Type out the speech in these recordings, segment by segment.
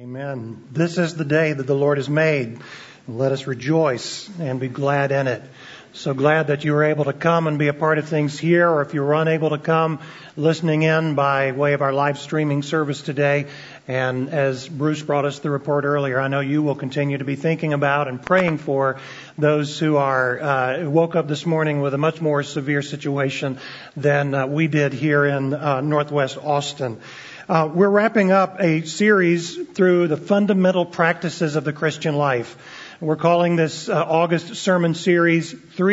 Amen. This is the day that the Lord has made. Let us rejoice and be glad in it. So glad that you were able to come and be a part of things here, or if you were unable to come, listening in by way of our live streaming service today. And as Bruce brought us the report earlier, I know you will continue to be thinking about and praying for those who woke up this morning with a much more severe situation than we did here in Northwest Austin. We're wrapping up a series through the fundamental practices of the Christian life. We're calling this August sermon series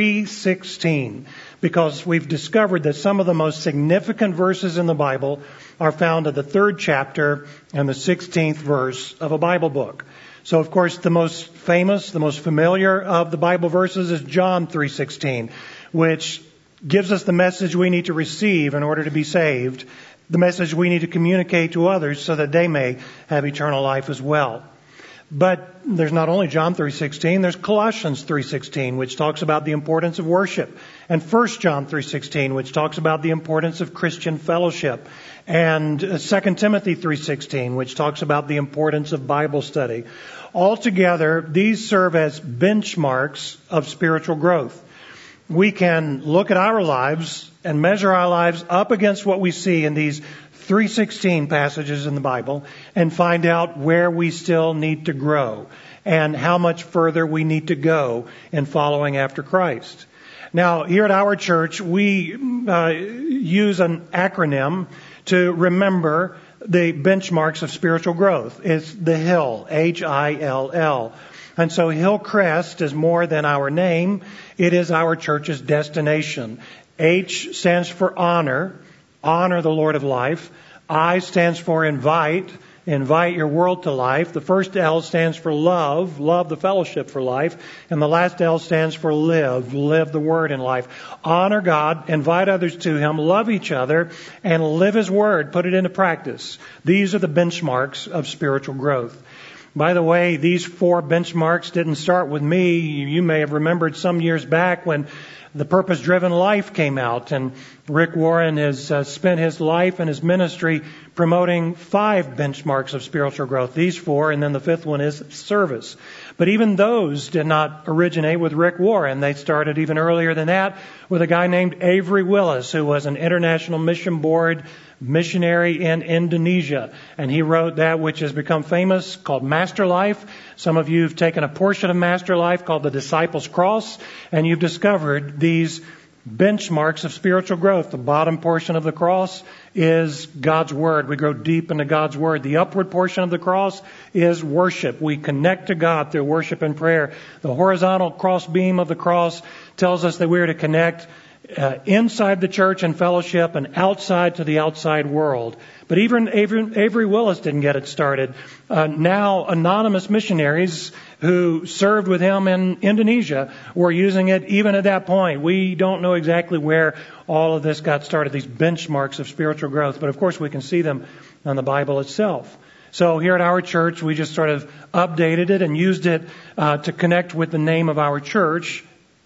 3:16 because we've discovered that some of the most significant verses in the Bible are found in the 3rd chapter and the 16th verse of a Bible book. So, of course, the most famous, the most familiar of the Bible verses is John 3:16, which gives us the message we need to receive in order to be saved, the message we need to communicate to others so that they may have eternal life as well. But there's not only John 3:16, there's Colossians 3:16, which talks about the importance of worship, and 1 John 3:16, which talks about the importance of Christian fellowship, and 2 Timothy 3:16, which talks about the importance of Bible study. Altogether, these serve as benchmarks of spiritual growth. We can look at our lives and measure our lives up against what we see in these 3:16 passages in the Bible and find out where we still need to grow and how much further we need to go in following after Christ. Now, here at our church, we use an acronym to remember the benchmarks of spiritual growth. It's the HILL, H-I-L-L. And so Hillcrest is more than our name. It is our church's destination. H stands for honor. Honor the Lord of life. I stands for invite. Invite your world to life. The first L stands for love. Love the fellowship for life. And the last L stands for live. Live the word in life. Honor God. Invite others to Him. Love each other. And live His word. Put it into practice. These are the benchmarks of spiritual growth. By the way, these 4 benchmarks didn't start with me. You may have remembered some years back when The Purpose-Driven Life came out, and Rick Warren has spent his life and his ministry promoting 5 benchmarks of spiritual growth. These 4, and then the 5th one is service. But even those did not originate with Rick Warren. They started even earlier than that with a guy named Avery Willis, who was an International Mission Board missionary in Indonesia. And he wrote that which has become famous called Master Life. Some of you have taken a portion of Master Life called the Disciples' Cross, and you've discovered these benchmarks of spiritual growth. The bottom portion of the cross is God's Word. We grow deep into God's Word. The upward portion of the cross is worship. We connect to God through worship and prayer. The horizontal cross beam of the cross tells us that we are to connect inside the church and fellowship and outside to the outside world. But even Avery Willis didn't get it started. Now anonymous missionaries who served with him in Indonesia were using it even at that point. We don't know exactly where all of this got started, these benchmarks of spiritual growth, but of course we can see them on the Bible itself. So here at our church, we just sort of updated it and used it to connect with the name of our church,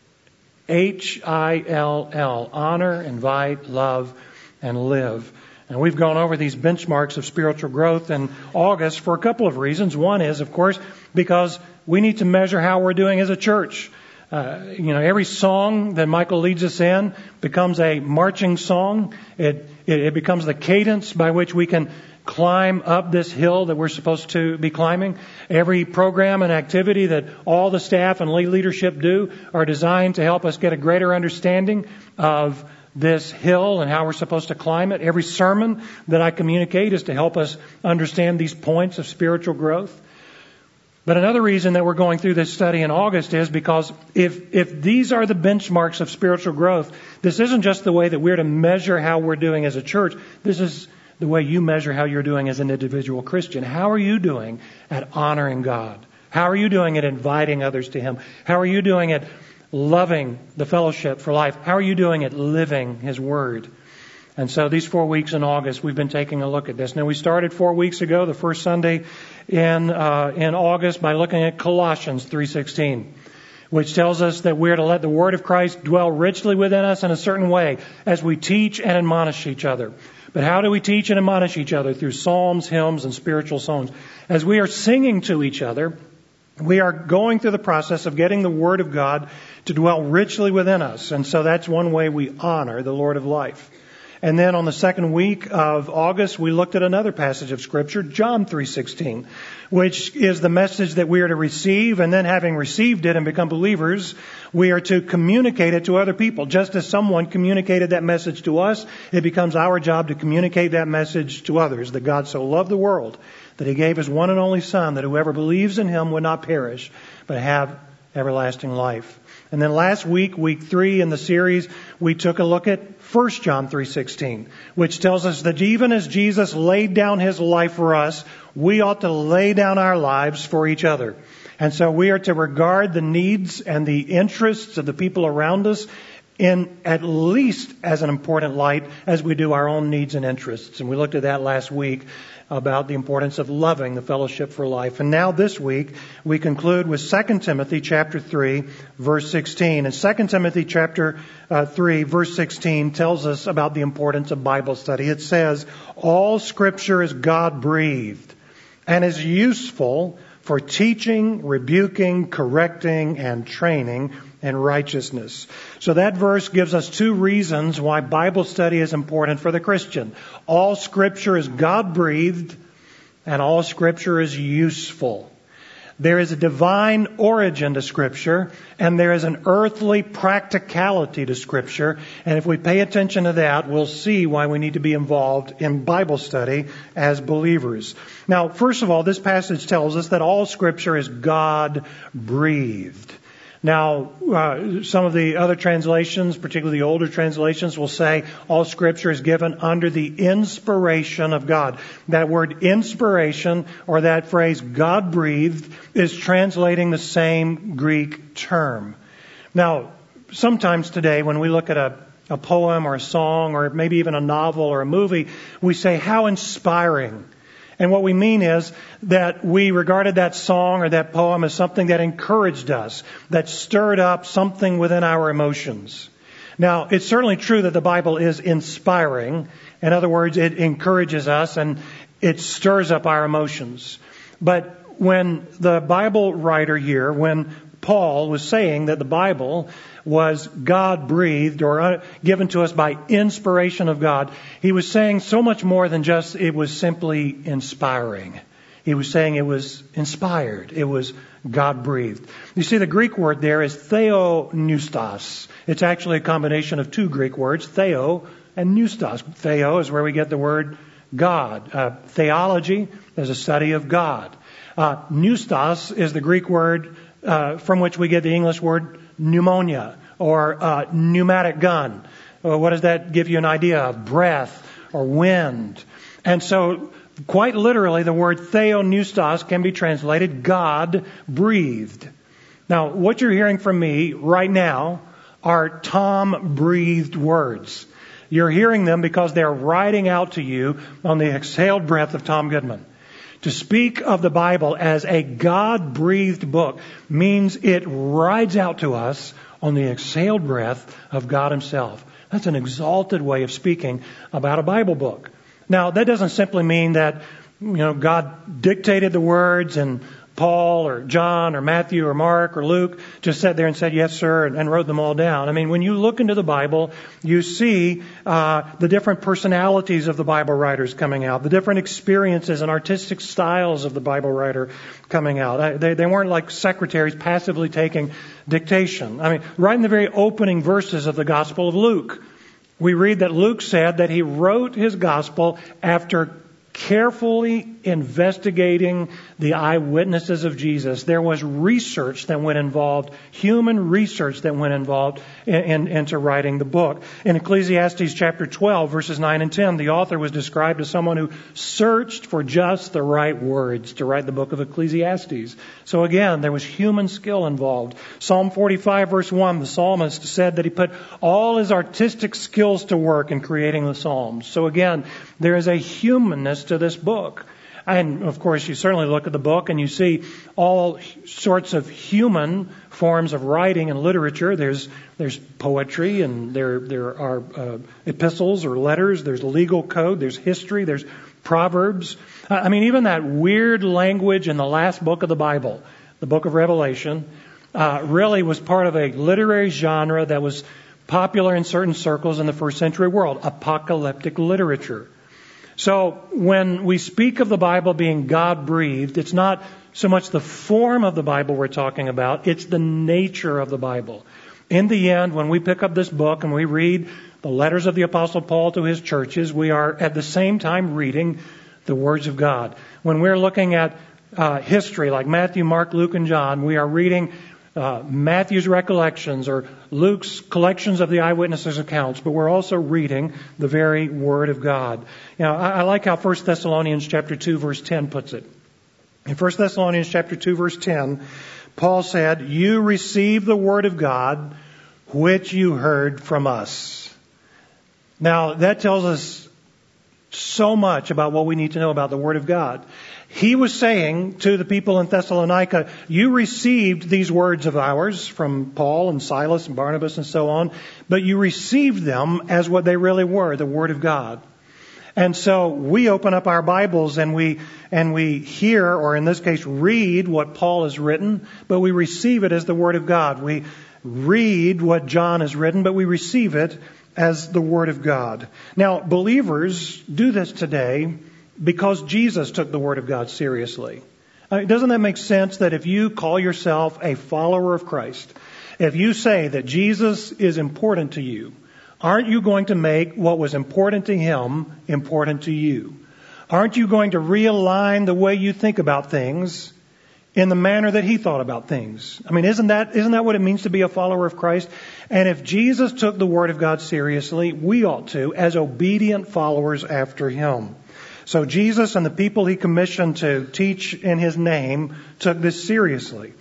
H-I-L-L, honor, invite, love, and live. And we've gone over these benchmarks of spiritual growth in August for a couple of reasons. One is, of course, because we need to measure how we're doing as a church. Every song that Michael leads us in becomes a marching song. It becomes the cadence by which we can climb up this hill that we're supposed to be climbing. Every program and activity that all the staff and lay leadership do are designed to help us get a greater understanding of this hill and how we're supposed to climb it. Every sermon that I communicate is to help us understand these points of spiritual growth. But another reason that we're going through this study in August is because if these are the benchmarks of spiritual growth, this isn't just the way that we're to measure how we're doing as a church. This is the way you measure how you're doing as an individual Christian. How are you doing at honoring God? How are you doing at inviting others to Him? How are you doing at loving the fellowship for life? How are you doing at living His Word? And so these 4 weeks in August, we've been taking a look at this. Now, we started 4 weeks ago, the first Sunday in August, by looking at Colossians 3:16. which tells us that we're to let the Word of Christ dwell richly within us in a certain way as we teach and admonish each other. But how do we teach and admonish each other? Through psalms, hymns, and spiritual songs. As we are singing to each other, we are going through the process of getting the Word of God to dwell richly within us. And so that's one way we honor the Lord of life. And then on the second week of August, we looked at another passage of Scripture, John 3:16, which is the message that we are to receive, and then having received it and become believers, we are to communicate it to other people. Just as someone communicated that message to us, it becomes our job to communicate that message to others, that God so loved the world that He gave His one and only Son, that whoever believes in Him would not perish, but have everlasting life. And then last week, week 3 in the series, we took a look at 1 John 3:16, which tells us that even as Jesus laid down His life for us, we ought to lay down our lives for each other. And so we are to regard the needs and the interests of the people around us in at least as an important light as we do our own needs and interests. And we looked at that last week about the importance of loving the Fellowship for Life. And now this week, we conclude with 2 Timothy chapter 3, verse 16. And 2 Timothy chapter 3, verse 16 tells us about the importance of Bible study. It says, all Scripture is God-breathed and is useful for teaching, rebuking, correcting, and training in righteousness. So that verse gives us two reasons why Bible study is important for the Christian. All Scripture is God-breathed, and all Scripture is useful. There is a divine origin to Scripture, and there is an earthly practicality to Scripture. And if we pay attention to that, we'll see why we need to be involved in Bible study as believers. Now, first of all, this passage tells us that all Scripture is God-breathed. Now, some of the other translations, particularly the older translations, will say all Scripture is given under the inspiration of God. That word inspiration, or that phrase God-breathed, is translating the same Greek term. Now, sometimes today when we look at a poem or a song or maybe even a novel or a movie, we say, how inspiring. And what we mean is that we regarded that song or that poem as something that encouraged us, that stirred up something within our emotions. Now, it's certainly true that the Bible is inspiring. In other words, it encourages us and it stirs up our emotions. But when the Bible writer here, when Paul was saying that the Bible was God-breathed or given to us by inspiration of God, he was saying so much more than just it was simply inspiring. He was saying it was inspired. It was God-breathed. You see, the Greek word there is theopneustos. It's actually a combination of two Greek words, theo and pneustos. Theo is where we get the word God. Theology is a study of God. Pneustos is the Greek word from which we get the English word pneumonia or pneumatic gun. What does that give you an idea of? Breath or wind. And so quite literally the word theopneustos can be translated God-breathed. Now what you're hearing from me right now are Tom-breathed words. You're hearing them because they're riding out to you on the exhaled breath of Tom Goodman. To speak of the Bible as a God-breathed book means it rides out to us on the exhaled breath of God Himself. That's an exalted way of speaking about a Bible book. Now, that doesn't simply mean that, God dictated the words and Paul or John or Matthew or Mark or Luke just sat there and said, yes, sir, and wrote them all down. I mean, when you look into the Bible, you see the different personalities of the Bible writers coming out, the different experiences and artistic styles of the Bible writer coming out. They weren't like secretaries passively taking dictation. I mean, right in the very opening verses of the Gospel of Luke, we read that Luke said that he wrote his Gospel after carefully investigating the eyewitnesses of Jesus. There was research that went involved, human research that went involved into writing the book. In Ecclesiastes chapter 12, verses 9 and 10, the author was described as someone who searched for just the right words to write the book of Ecclesiastes. So again, there was human skill involved. Psalm 45, verse 1, the psalmist said that he put all his artistic skills to work in creating the Psalms. So again, there is a humanness to this book. And, of course, you certainly look at the book and you see all sorts of human forms of writing and literature. There's poetry, and there are epistles or letters. There's legal code. There's history. There's proverbs. I mean, even that weird language in the last book of the Bible, the book of Revelation, really was part of a literary genre that was popular in certain circles in the first century world, apocalyptic literature. So when we speak of the Bible being God-breathed, it's not so much the form of the Bible we're talking about, it's the nature of the Bible. In the end, when we pick up this book and we read the letters of the Apostle Paul to his churches, we are at the same time reading the words of God. When we're looking at history like Matthew, Mark, Luke, and John, we are reading Matthew's recollections or Luke's collections of the eyewitnesses' accounts, but we're also reading the very Word of God. You know, I like how 1 Thessalonians chapter 2 verse 10 puts it. In 1 Thessalonians chapter 2 verse 10, Paul said, "You received the Word of God, which you heard from us." Now, that tells us so much about what we need to know about the Word of God. He was saying to the people in Thessalonica, you received these words of ours from Paul and Silas and Barnabas and so on, but you received them as what they really were, the Word of God. And so we open up our Bibles and we hear, or in this case read what Paul has written, but we receive it as the Word of God. We read what John has written, but we receive it as the Word of God. Now, believers do this today because Jesus took the Word of God seriously. Doesn't that make sense that if you call yourself a follower of Christ, if you say that Jesus is important to you, aren't you going to make what was important to Him important to you? Aren't you going to realign the way you think about things in the manner that He thought about things? I mean, isn't that what it means to be a follower of Christ? And if Jesus took the Word of God seriously, we ought to, as obedient followers after Him. So Jesus and the people He commissioned to teach in His name took this seriously.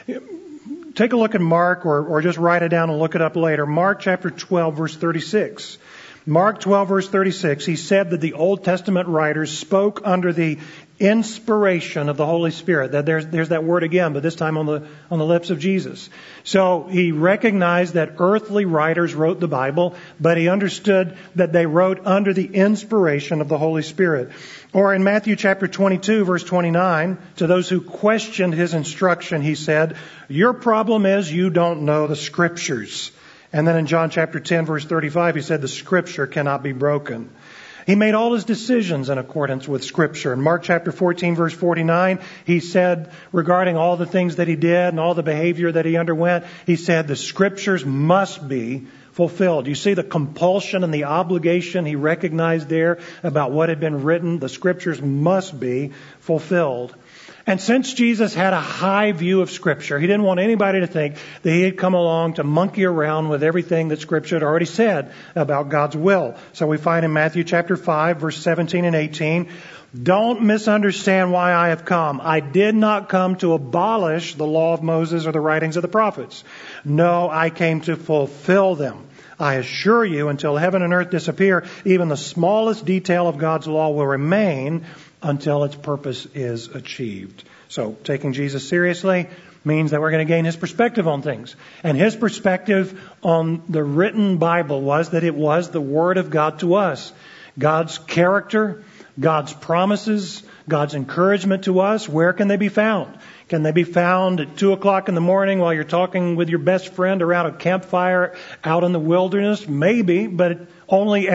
Take a look at Mark, or just write it down and look it up later. Mark chapter 12, verse 36. Mark 12, verse 36, he said that the Old Testament writers spoke under the inspiration of the Holy Spirit. That there's that word again, but this time on the lips of Jesus. So he recognized that earthly writers wrote the Bible, but he understood that they wrote under the inspiration of the Holy Spirit. Or in Matthew chapter 22, verse 29, to those who questioned his instruction, he said, "Your problem is you don't know the Scriptures." And then in John chapter 10, verse 35, he said, "The Scripture cannot be broken." He made all his decisions in accordance with Scripture. In Mark chapter 14, verse 49, he said regarding all the things that he did and all the behavior that he underwent, he said, the Scriptures must be fulfilled. You see the compulsion and the obligation he recognized there about what had been written. The Scriptures must be fulfilled. And since Jesus had a high view of Scripture, he didn't want anybody to think that he had come along to monkey around with everything that Scripture had already said about God's will. So we find in Matthew chapter 5, verse 17 and 18, "Don't misunderstand why I have come. I did not come to abolish the law of Moses or the writings of the prophets. No, I came to fulfill them. I assure you, until heaven and earth disappear, even the smallest detail of God's law will remain until its purpose is achieved." So taking Jesus seriously means that we're going to gain His perspective on things. And His perspective on the written Bible was that it was the Word of God to us. God's character, God's promises, God's encouragement to us, where can they be found? Can they be found at 2 o'clock in the morning while you're talking with your best friend around a campfire out in the wilderness? Maybe, but only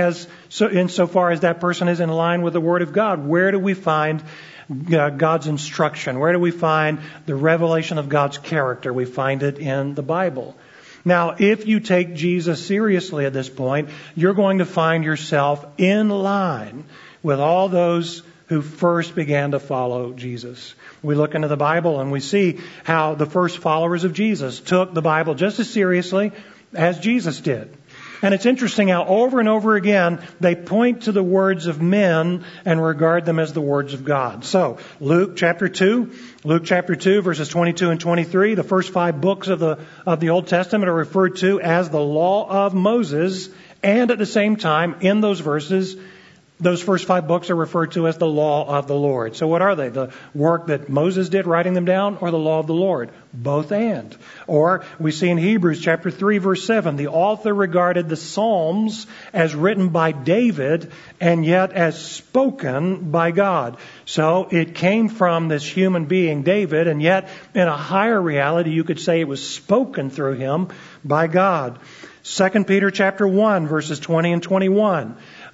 insofar as that person is in line with the Word of God. Where do we find God's instruction? Where do we find the revelation of God's character? We find it in the Bible. Now, if you take Jesus seriously at this point, you're going to find yourself in line with all those who first began to follow Jesus. We look into the Bible and we see how the first followers of Jesus took the Bible just as seriously as Jesus did. And it's interesting how over and over again they point to the words of men and regard them as the words of God. So, Luke chapter 2, verses 22 and 23, the first 5 books of the Old Testament are referred to as the law of Moses, and at the same time, in those verses, Those first 5 books are referred to as the law of the Lord. So what are they? The work that Moses did writing them down, or the law of the Lord? Both and. Or we see in Hebrews chapter 3 verse 7, the author regarded the Psalms as written by David and yet as spoken by God. So it came from this human being, David, and yet in a higher reality you could say it was spoken through him by God. 2 Peter chapter 1 verses 20 and 21.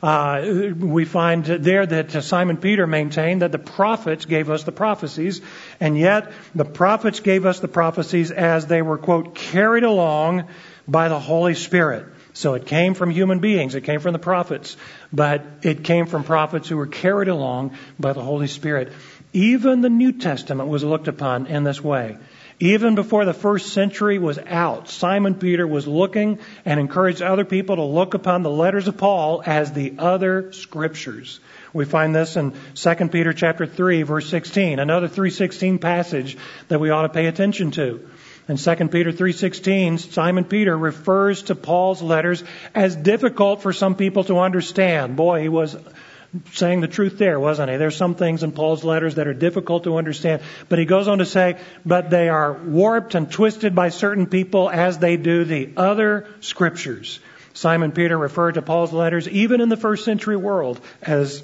We find there that Simon Peter maintained that the prophets gave us the prophecies, and yet the prophets gave us the prophecies as they were, quote, carried along by the Holy Spirit. So it came from human beings, it came from the prophets, but it came from prophets who were carried along by the Holy Spirit. Even the New Testament was looked upon in this way. Even before the first century was out, Simon Peter was looking and encouraged other people to look upon the letters of Paul as the other scriptures. We find this in 2 Peter chapter 3, verse 16, another 3:16 passage that we ought to pay attention to. In 2 Peter 3:16, Simon Peter refers to Paul's letters as difficult for some people to understand. Boy, he was saying the truth there, wasn't he? There's some things in Paul's letters that are difficult to understand. But he goes on to say, but they are warped and twisted by certain people as they do the other scriptures. Simon Peter referred to Paul's letters, even in the first century world, as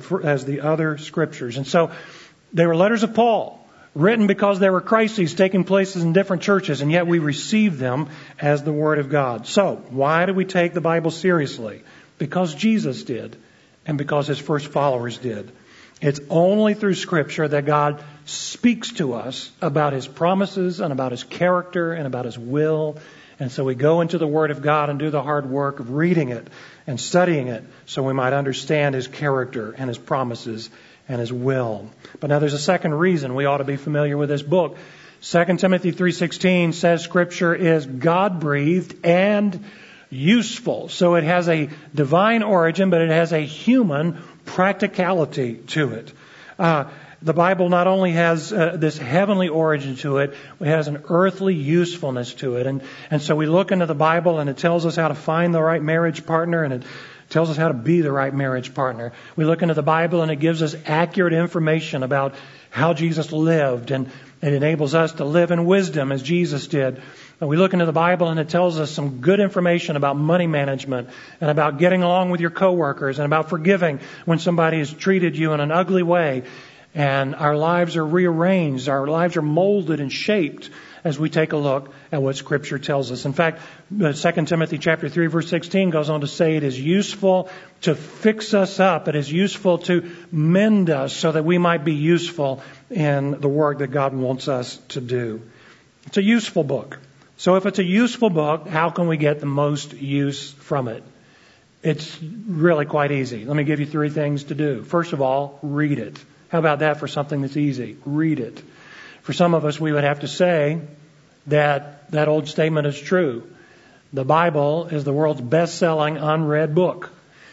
the other scriptures. And so they were letters of Paul, written because there were crises taking place in different churches, and yet we receive them as the Word of God. So, why do we take the Bible seriously? Because Jesus did. And because his first followers did. It's only through Scripture that God speaks to us about his promises and about his character and about his will. And so we go into the Word of God and do the hard work of reading it and studying it so we might understand his character and his promises and his will. But now there's a second reason we ought to be familiar with this book. 2 Timothy 3:16 says Scripture is God-breathed and useful. So it has a divine origin, but it has a human practicality to it. The Bible not only has this heavenly origin to it, it has an earthly usefulness to it. And so we look into the Bible and it tells us how to find the right marriage partner, and it tells us how to be the right marriage partner. We look into the Bible and it gives us accurate information about how Jesus lived, and it enables us to live in wisdom as Jesus did. We look into the Bible and it tells us some good information about money management and about getting along with your coworkers and about forgiving when somebody has treated you in an ugly way. And our lives are rearranged. Our lives are molded and shaped as we take a look at what Scripture tells us. In fact, 2 Timothy chapter 3 verse 16 goes on to say it is useful to fix us up. It is useful to mend us so that we might be useful in the work that God wants us to do. It's a useful book. So if it's a useful book, how can we get the most use from it? It's really quite easy. Let me give you 3 things to do. First of all, read it. How about that for something that's easy? Read it. For some of us, we would have to say that that old statement is true. The Bible is the world's best-selling unread book.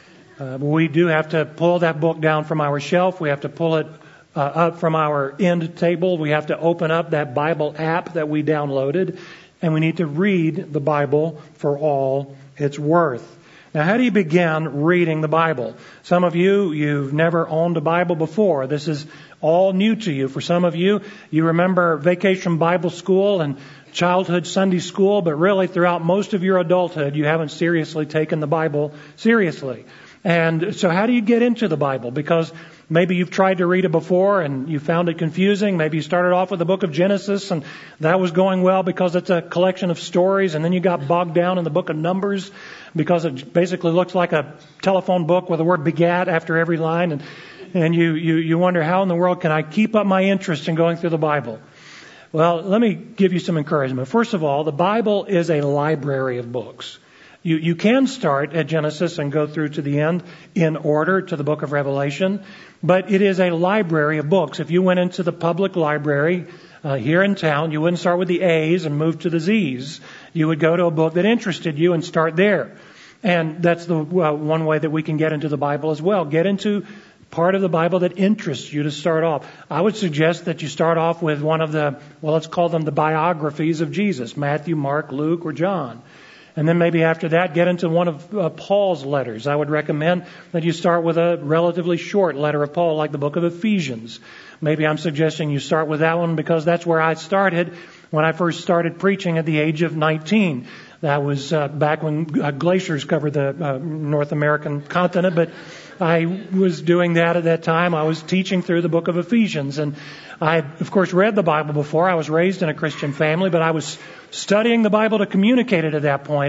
We do have to pull that book down from our shelf. We have to pull it up from our end table. We have to open up that Bible app that we downloaded. And we need to read the Bible for all it's worth. Now, how do you begin reading the Bible? Some of you, you've never owned a Bible before. This is all new to you. For some of you, you remember Vacation Bible School and childhood Sunday school, but really throughout most of your adulthood, you haven't seriously taken the Bible seriously. And so how do you get into the Bible? Because maybe you've tried to read it before and you found it confusing. Maybe you started off with the book of Genesis and that was going well because it's a collection of stories, and then you got bogged down in the book of Numbers because it basically looks like a telephone book with the word begat after every line, and you wonder, how in the world can I keep up my interest in going through the Bible? Well, let me give you some encouragement. First of all, the Bible is a library of books. You can start at Genesis and go through to the end in order to the book of Revelation, but it is a library of books. If you went into the public library here in town, you wouldn't start with the A's and move to the Z's. You would go to a book that interested you and start there. And that's the one way that we can get into the Bible as well. Get into part of the Bible that interests you to start off. I would suggest that you start off with one of the, let's call them the biographies of Jesus, Matthew, Mark, Luke, or John. And then maybe after that, get into one of Paul's letters. I would recommend that you start with a relatively short letter of Paul, like the book of Ephesians. Maybe I'm suggesting you start with that one because that's where I started when I first started preaching at the age of 19. That was back when glaciers covered the North American continent, but I was doing that at that time. I was teaching through the book of Ephesians, and I had, of course, read the Bible before. I was raised in a Christian family, but I was studying the Bible to communicate it at that point,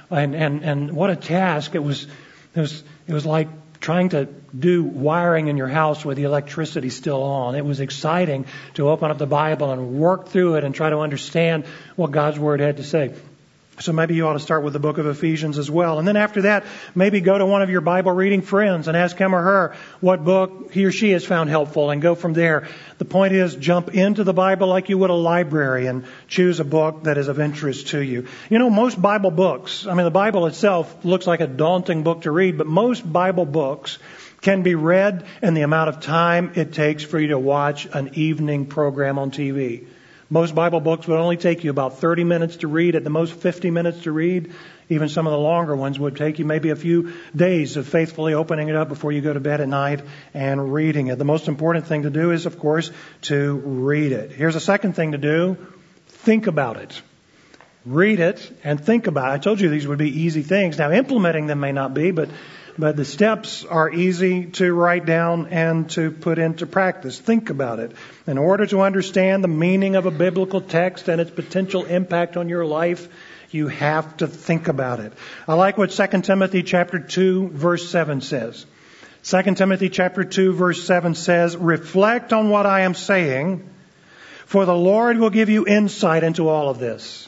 and what a task it was. It was like trying to do wiring in your house with the electricity still on. It was exciting to open up the Bible and work through it and try to understand what God's Word had to say. So maybe you ought to start with the book of Ephesians as well. And then after that, maybe go to one of your Bible reading friends and ask him or her what book he or she has found helpful and go from there. The point is, jump into the Bible like you would a library and choose a book that is of interest to you. You know, most Bible books, the Bible itself looks like a daunting book to read, but most Bible books can be read in the amount of time it takes for you to watch an evening program on TV. Most Bible books would only take you about 30 minutes to read, at the most 50 minutes to read. Even some of the longer ones would take you maybe a few days of faithfully opening it up before you go to bed at night and reading it. The most important thing to do is, of course, to read it. Here's a second thing to do. Think about it. Read it and think about it. I told you these would be easy things. Now, implementing them may not be, but the steps are easy to write down and to put into practice. Think about it. In order to understand the meaning of a biblical text and its potential impact on your life, you have to think about it. I like what 2 Timothy chapter 2 verse 7 says. 2 Timothy chapter 2 verse 7 says, "Reflect on what I am saying, for the Lord will give you insight into all of this."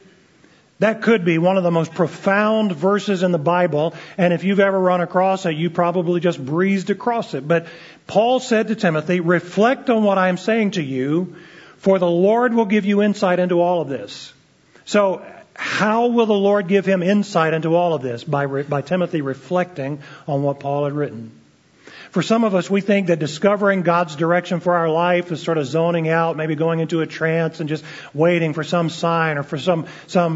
That could be one of the most profound verses in the Bible, and if you've ever run across it, you probably just breezed across it. But Paul said to Timothy, reflect on what I am saying to you, for the Lord will give you insight into all of this. So, how will the Lord give him insight into all of this? By Timothy reflecting on what Paul had written. For some of us, we think that discovering God's direction for our life is sort of zoning out, maybe going into a trance and just waiting for some sign or for some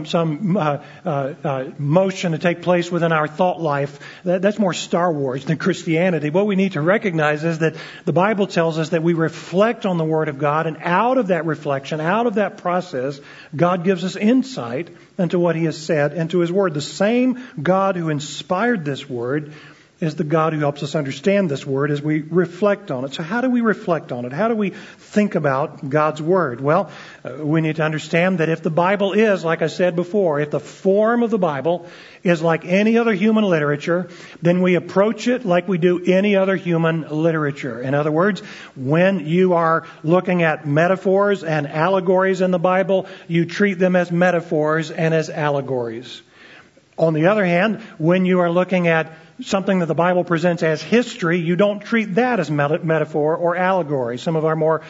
motion to take place within our thought life. That's more Star Wars than Christianity. What we need to recognize is that the Bible tells us that we reflect on the Word of God, and out of that reflection, out of that process, God gives us insight into what He has said, into His Word. The same God who inspired this Word is the God who helps us understand this Word as we reflect on it. So how do we reflect on it? How do we think about God's Word? Well, we need to understand that if the Bible is, like I said before, if the form of the Bible is like any other human literature, then we approach it like we do any other human literature. In other words, when you are looking at metaphors and allegories in the Bible, you treat them as metaphors and as allegories. On the other hand, when you are looking at something that the Bible presents as history, you don't treat that as metaphor or allegory. Some of our more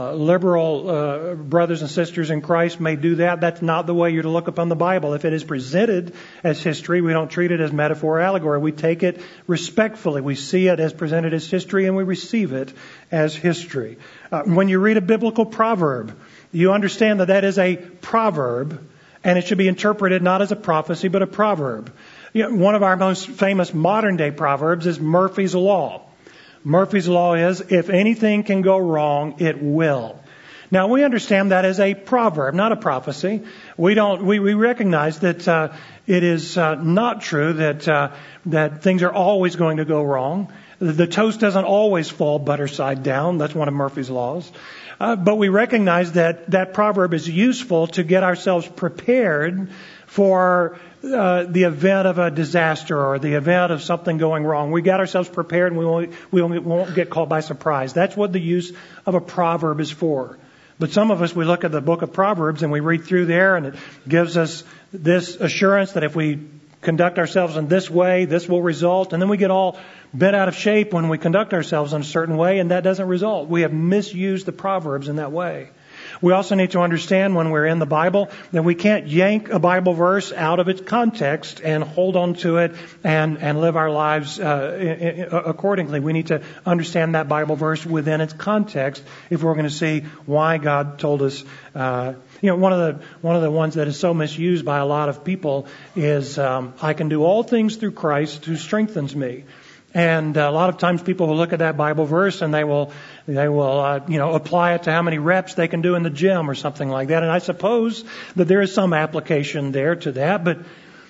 liberal brothers and sisters in Christ may do that. That's not the way you're to look upon the Bible. If it is presented as history, we don't treat it as metaphor or allegory. We take it respectfully. We see it as presented as history, and we receive it as history. When you read a biblical proverb, you understand that that is a proverb, and it should be interpreted not as a prophecy, but a proverb. One of our most famous modern day proverbs is Murphy's Law. Murphy's Law is, if anything can go wrong, it will. Now we understand that as a proverb, not a prophecy. We recognize that it is not true that things are always going to go wrong. The toast doesn't always fall butter side down. That's one of Murphy's Laws. But we recognize that proverb is useful to get ourselves prepared for the event of a disaster or the event of something going wrong. We got ourselves prepared and we won't get caught by surprise. That's what the use of a proverb is for. But some of us, we look at the book of Proverbs and we read through there, and it gives us this assurance that if we conduct ourselves in this way, this will result. And then we get all bent out of shape when we conduct ourselves in a certain way, and that doesn't result. We have misused the Proverbs in that way. We also need to understand when we're in the Bible that we can't yank a Bible verse out of its context and hold on to it and live our lives accordingly. We need to understand that Bible verse within its context if we're going to see why God told us. One of the ones that is so misused by a lot of people is I can do all things through Christ who strengthens me. And a lot of times people will look at that Bible verse and they will apply it to how many reps they can do in the gym or something like that. And I suppose that there is some application there to that. But,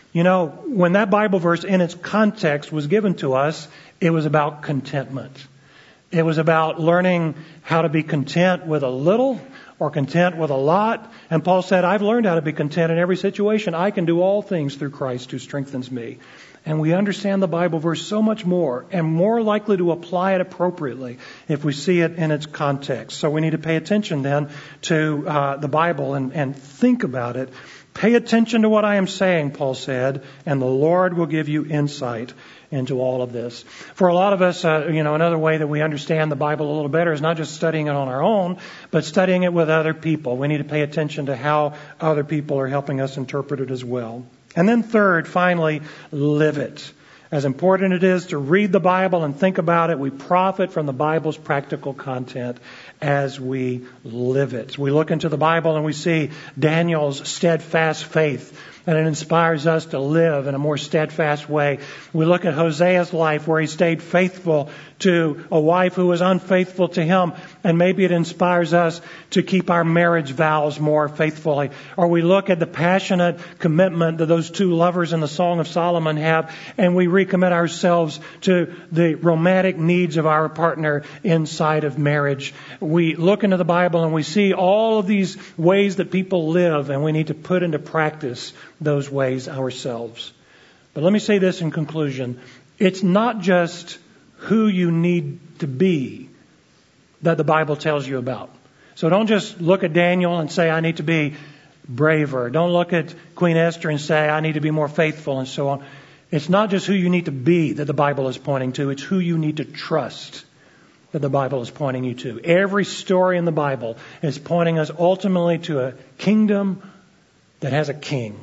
when that Bible verse in its context was given to us, it was about contentment. It was about learning how to be content with a little or content with a lot. And Paul said, I've learned how to be content in every situation. I can do all things through Christ who strengthens me. And we understand the Bible verse so much more and more likely to apply it appropriately if we see it in its context. So we need to pay attention then to the Bible and think about it. Pay attention to what I am saying, Paul said, and the Lord will give you insight into all of this. For a lot of us, another way that we understand the Bible a little better is not just studying it on our own, but studying it with other people. We need to pay attention to how other people are helping us interpret it as well. And then third, finally, live it. As important it is to read the Bible and think about it, we profit from the Bible's practical content as we live it. We look into the Bible and we see Daniel's steadfast faith, and it inspires us to live in a more steadfast way. We look at Hosea's life where he stayed faithful to a wife who was unfaithful to him, and maybe it inspires us to keep our marriage vows more faithfully. Or we look at the passionate commitment that those two lovers in the Song of Solomon have, and we recommit ourselves to the romantic needs of our partner inside of marriage. We look into the Bible and we see all of these ways that people live, and we need to put into practice those ways ourselves. But let me say this in conclusion. It's not just who you need to be that the Bible tells you about. So don't just look at Daniel and say, I need to be braver. Don't look at Queen Esther and say, I need to be more faithful and so on. It's not just who you need to be that the Bible is pointing to. It's who you need to trust that the Bible is pointing you to. Every story in the Bible is pointing us ultimately to a kingdom that has a king.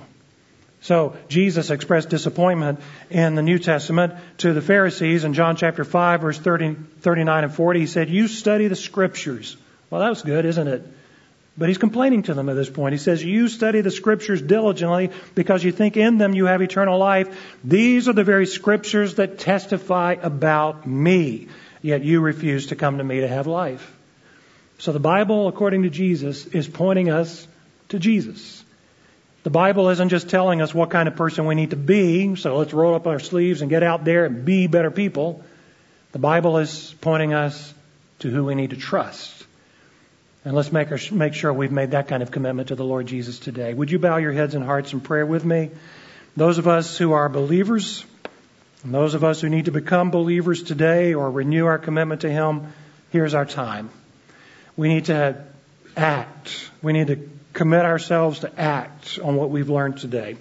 So Jesus expressed disappointment in the New Testament to the Pharisees in John chapter 5, verse 39 and 40. He said, you study the Scriptures. Well, that was good, isn't it? But he's complaining to them at this point. He says, you study the Scriptures diligently because you think in them you have eternal life. These are the very Scriptures that testify about me. Yet you refuse to come to me to have life. So the Bible, according to Jesus, is pointing us to Jesus. The Bible isn't just telling us what kind of person we need to be, so let's roll up our sleeves and get out there and be better people. The Bible is pointing us to who we need to trust. And let's make sure we've made that kind of commitment to the Lord Jesus today. Would you bow your heads and hearts in prayer with me? Those of us who are believers, and those of us who need to become believers today or renew our commitment to Him, here's our time. We need to act. We need to commit ourselves to act on what we've learned today.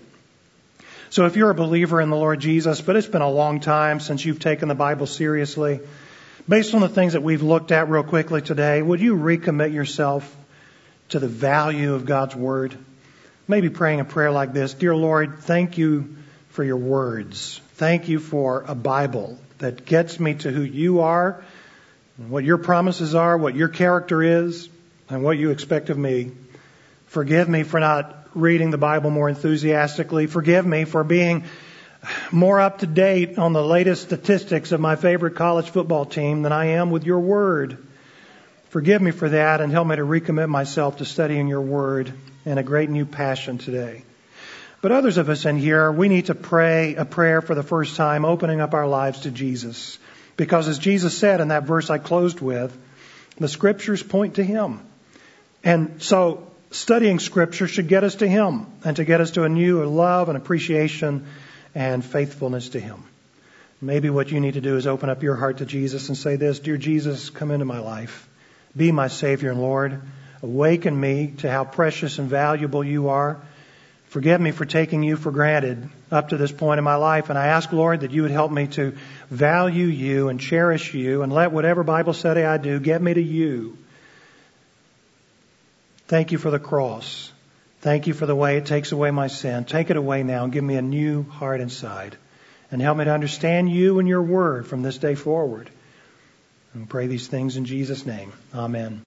So if you're a believer in the Lord Jesus, but it's been a long time since you've taken the Bible seriously, based on the things that we've looked at real quickly today, would you recommit yourself to the value of God's Word? Maybe praying a prayer like this: Dear Lord, thank you for your words. Thank you for a Bible that gets me to who you are, and what your promises are, what your character is, and what you expect of me. Forgive me for not reading the Bible more enthusiastically. Forgive me for being more up to date on the latest statistics of my favorite college football team than I am with your Word. Forgive me for that and help me to recommit myself to studying your Word in a great new passion today. But others of us in here, we need to pray a prayer for the first time, opening up our lives to Jesus. Because as Jesus said in that verse I closed with, the Scriptures point to Him. And so studying Scripture should get us to Him and to get us to a new love and appreciation and faithfulness to Him. Maybe what you need to do is open up your heart to Jesus and say this: Dear Jesus, come into my life. Be my Savior and Lord. Awaken me to how precious and valuable you are. Forgive me for taking you for granted up to this point in my life. And I ask, Lord, that you would help me to value you and cherish you, and let whatever Bible study I do get me to you. Thank you for the cross. Thank you for the way it takes away my sin. Take it away now and give me a new heart inside. And help me to understand you and your word from this day forward. And we pray these things in Jesus' name. Amen.